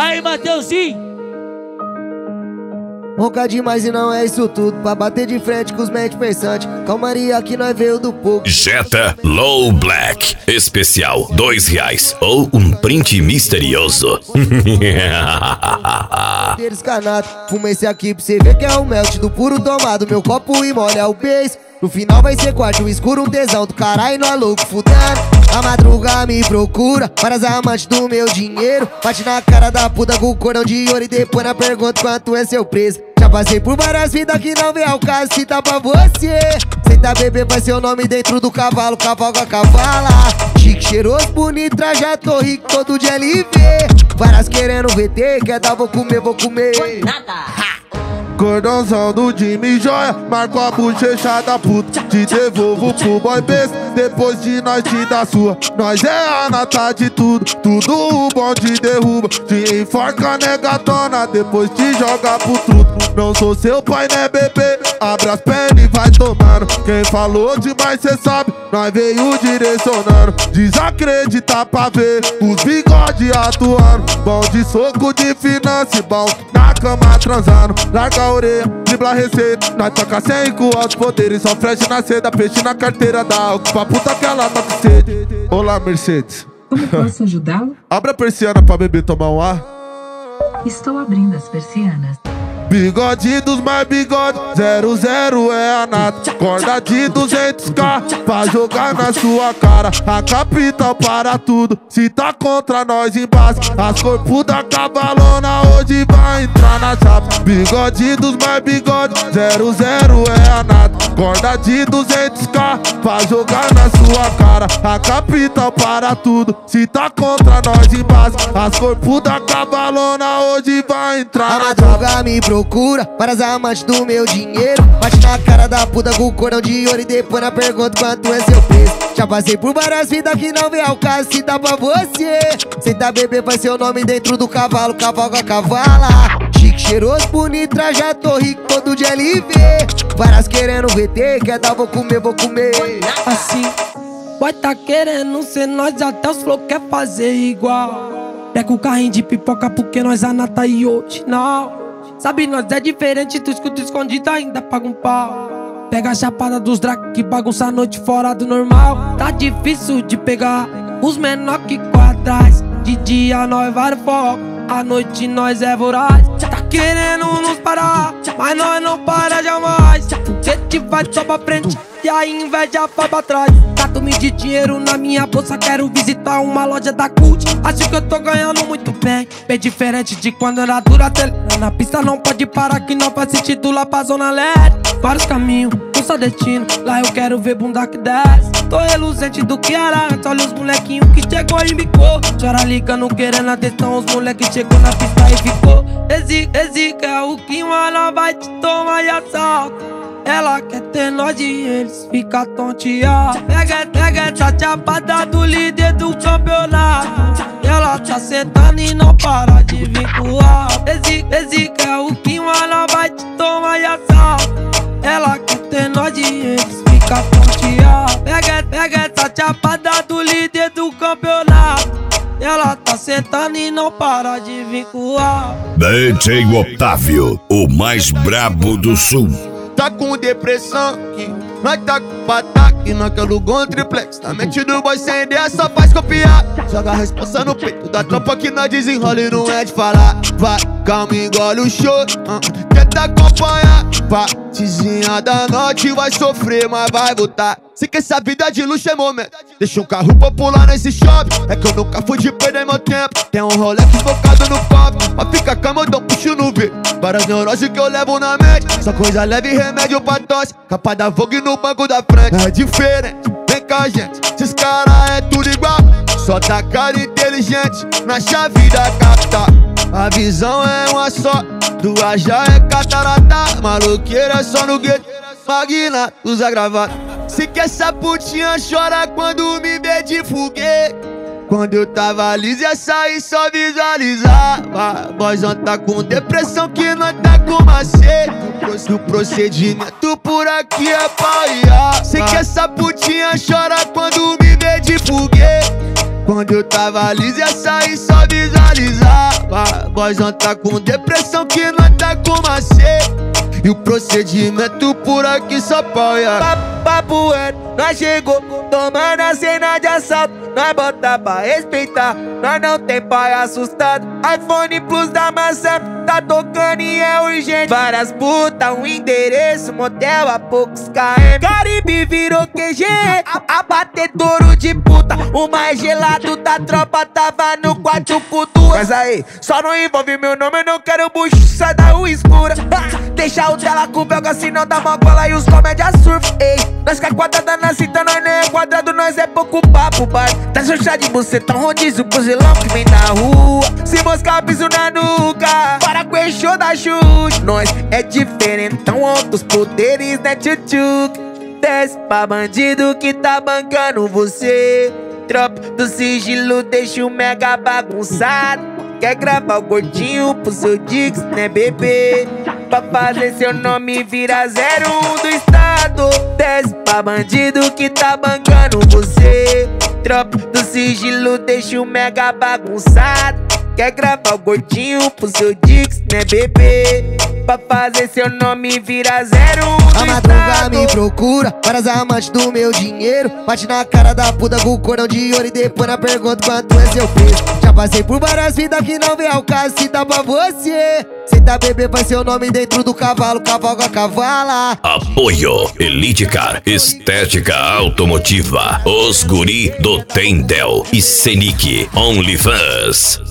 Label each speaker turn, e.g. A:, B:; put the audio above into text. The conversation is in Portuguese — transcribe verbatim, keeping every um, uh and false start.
A: Aí, Mateuzinho.
B: Ronca demais e não é isso tudo, pra bater de frente com os mente pensantes. Calmaria que nós veio do pouco.
C: Jetta Low Black especial dois reais ou um print misterioso.
B: Descanado, fuma esse aqui pra você ver que é o melt do puro tomado. Meu copo e molha o beijo. No final vai ser quarto escuro, um tesão do caralho, nós louco fudendo. A madruga me procura, várias amantes do meu dinheiro. Bate na cara da puta com o cordão de ouro e depois na pergunta quanto é seu preço. Já passei por várias vidas que não vem ao caso, se tá pra você. Senta bebê, vai ser o nome dentro do cavalo, cavalga cavala. Chique, cheiroso, bonito, trajado, tô rico, todo de L V. Várias querendo V T, quer dar, vou comer, vou comer.
A: Foi nada. Ha.
D: Cordãozão do Jimmy Joia, marco a bochecha da puta. Te devolvo pro boy besta, depois de nós te dar sua. Nós é a nata de tudo, tudo o bom te derruba. Te enforca negatona, depois te joga pro truto. Não sou seu pai, né bebê, abre as pernas e vai tomando. Quem falou demais cê sabe, nós veio direcionando. Desacreditar pra ver os bigode atuando. Bom de soco de finança, bom na cama transando. Larga a orelha, dribla a receita. Nós toca sem com altos poderes. Só flash na seda, peixe na carteira da álcool. Pra puta que ela tá com sede. Olá, Mercedes.
E: Como posso ajudá-lo?
D: Abre a persiana pra bebê tomar um ar.
E: Estou abrindo as persianas.
D: Bigode dos mais bigode, zero zero é a nata. Corda de duzentos k pra jogar na sua cara. A capital para tudo, se tá contra nós embaixo. As corpos da cavalona hoje vai entrar na chapa. Bigode dos mais bigode, zero zero é a nata. Corda de duzentos k pra jogar na sua cara. A capital para tudo, se tá contra nós embaixo. As corpos da cavalona hoje vai entrar na chapa.
B: Me procura, várias amantes do meu dinheiro. Bate na cara da puta com o cordão de ouro e depois na pergunta quanto é seu preço. Já passei por várias vidas que não vem ao caso, se dá pra você. Senta bebê, vai ser o nome dentro do cavalo, cavalga cavala. Chique, cheiroso, bonito, trajado, tô rico, todo de L V. Várias querendo V T, quer dar, vou comer, vou comer.
F: Assim, vai tá querendo ser nós, até os flow quer fazer igual. Pega o carrinho de pipoca porque nós anata e hoje não. Sabe, nós é diferente, tu escuta escondido ainda paga um pau. Pega a chapada dos drag que bagunça a noite fora do normal. Tá difícil de pegar os menor que quadrais. De dia nós vai no foco, à noite nós é voraz. Tá querendo nos parar, mas nós não para jamais. Cê te vai só pra frente e a inveja vai pra trás. Cato-me de dinheiro na minha bolsa, quero visitar uma loja da Cult. Acho que eu tô ganhando muito bem, bem diferente de quando era dura. Na pista não pode parar que não faz sentido lá pra zona leste. Vários caminhos, um só destino, lá eu quero ver bunda que desce. Tô reluzente do que era antes, olha os molequinhos que chegou e bicou. Chora ligando querendo atenção, os moleques chegou na pista e ficou. Esse, esse que é o que uma vai te tomar e assalta. Ela quer ter nós e eles fica tonteado. Pega, pega essa chapada do líder do campeonato. Ela tá sentando e não para de vincular. Esse, esse que é o que uma vai te tomar e assalta. Ela quer ter nós e eles fica tonteado. Pega, pega essa chapada do líder do campeonato. Ela tá sentando e não para de vincular.
C: D J Otávio, o mais brabo do sul.
G: Tá com depressão que nós tá com ataque, nós quer lugar um triplex. Na mente do boy sem ideia só faz copiar. Joga a responsa no peito da tropa que nós desenrola e não é de falar. Vai, calma, engole o show, uh, tenta acompanhar. Partezinha da noite vai sofrer, mas vai voltar. Se que essa vida de luxo é momento, deixa um carro popular nesse shopping. É que eu nunca fui de perder meu tempo. Tem um Rolex focado no copo, pra ficar calmo eu dou um puxo no V. Várias neuroses que eu levo na mente, só coisa leve e remédio pra tosse. Capa da Vogue no banco da frente, é diferente, vem com a gente. Esses caras é tudo igual, só tá cara inteligente na chave da capital. A visão é uma só, duas já é catarata. Maloqueira só no gueto, magna, usa gravata. Se que essa putinha chora quando me vê de foguete. Quando eu tava liso ia sair só visualizava. Boyzão tá com depressão que nós tá com macete. O procedimento por aqui é pau. Se que essa putinha chora quando me vê de foguete. Quando Quando eu tava liso ia sair só visualizava. Vozão tá com depressão que nós tá com macete. E o procedimento por aqui só apoia. Papo é, nós chegou tomando a cena de assalto. Nós bota pra respeitar, nós não tem pai assustado. iPhone Plus da maçã, tá tocando e é urgente. Várias putas, um endereço, motel a poucos km. Caribe virou Q G, abatedouro de puta. O mais gelado da tropa tava no quarto com duas. Mas aí, só não envolve meu nome, eu não quero bucho, sai da rua escura. Deixa o tela com belga, senão dá uma cola e os comédia surf. Ei, nós que é quadrada na cinta, nós nem é quadrado, nós é pouco papo, bar. Tá chá de buceta, rodízio, cozelão que vem na rua. Se moscar, piso na nuca, para com o show da chute. Nós é diferentão, outros poderes, né, tchutchuc. Desce pra bandido que tá bancando você. Tropa do sigilo, deixa o mega bagunçado. Quer gravar o gordinho pro seu Dix, né, bebê? Pra fazer seu nome virar zero um do estado. Desce pra bandido que tá bancando você. Tropa do sigilo, deixa o mega bagunçado. Quer gravar o gordinho pro seu Dix, né, bebê? Pra fazer seu nome virar zero um do
B: A madruga me procura, várias amantes do meu dinheiro. Bate na cara da puta com cordão de ouro e depois na pergunta quanto é seu preço. Já passei por várias vidas que não vem ao caso, se dá pra você. Senta bebê, vai seu nome dentro do cavalo, cavalga cavala.
C: Apoio Elite Car, estética automotiva. Os guri do Tendel e Senic OnlyFans.